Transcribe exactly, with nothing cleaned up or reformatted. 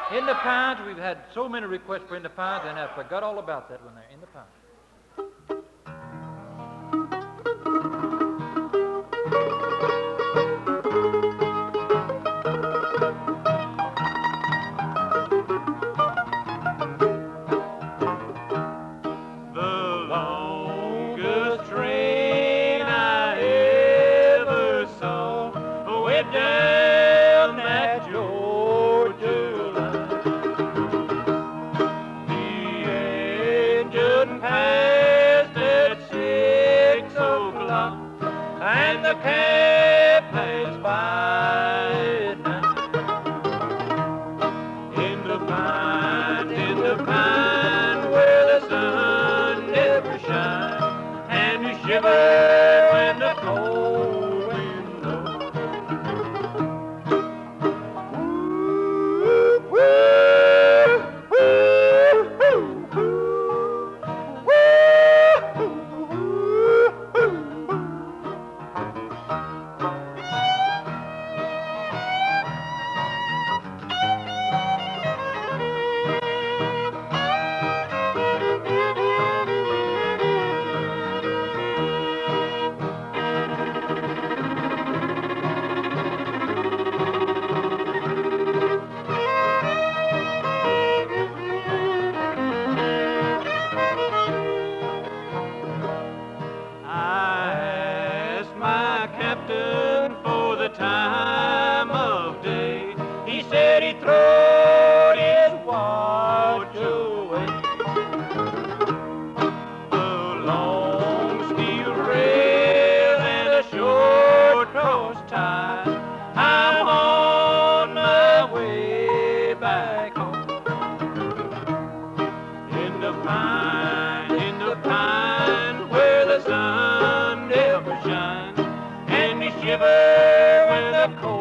In the Pines, we've had so many requests for In the Pines, and I forgot all about that one there, In the Pines. The longest train I ever saw went down that Georgia line. The engine passed at six o'clock, and the cab passed by at nine. In the pine, in the pine, where the sun never shines, and you shiver when the cold wind blows. Woo, woo, woo, woo, woo, woo, woo, woo, woo. I asked my captain for the time of day. He said he'd throw his watch away. The long steel rail and a short cross tie. I'm on my way back home. In the pine, in the pine, where the sun never shines, and you shiver when the cold